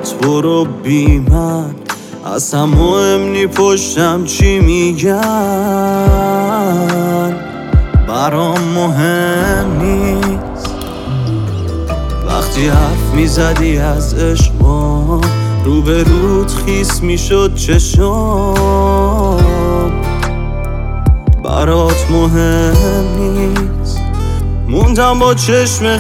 راحت برو بی من، اصلا مهم نی پشتم چی میگن، برام مهم نیست. وقتی حرف میزدی از عشقم، روبروت خیس میشد چشم، برات مهم نیست. موندم با چشم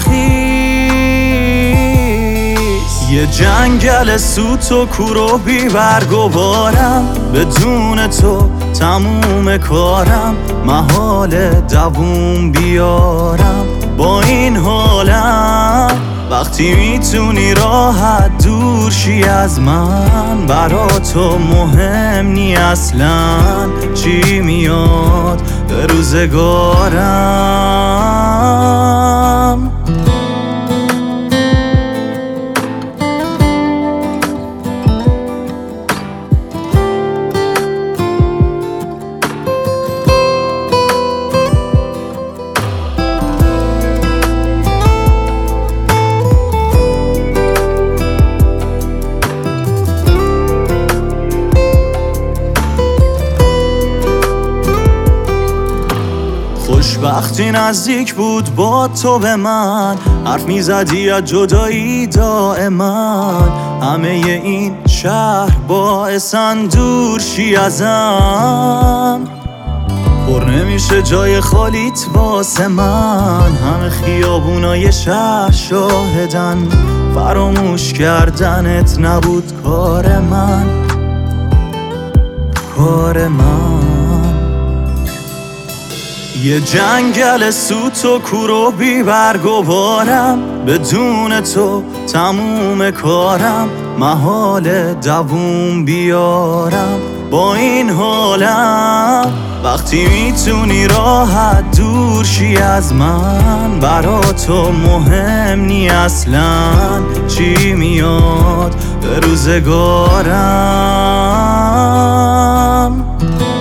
خیس، یه جنگل سوت و کور و بی برگ و بارم، بدون تو تموم کارم، محال دووم بیارم. با این حالم وقتی میتونی راحت دور شی از من، برا تو مهم نی اصلا چی میاد به روزگارم. خوشبختی نزدیک بود با تو به من، حرف میزدی از جدایی دائما، همه این شهر باعثن دور شی ازم. پر نمیشه جای خالیت واسه من، همه خیابونای شهر شاهدن، فراموش کردنت نبود کار من، کار من. یه جنگل سوت و کور و بی برگ و بارم، بدون تو تموم کارم، محال دووم بیارم. با این حالم وقتی میتونی راحت دور شی از من، برا تو مهم نی اصلا چی میاد به روزگارم.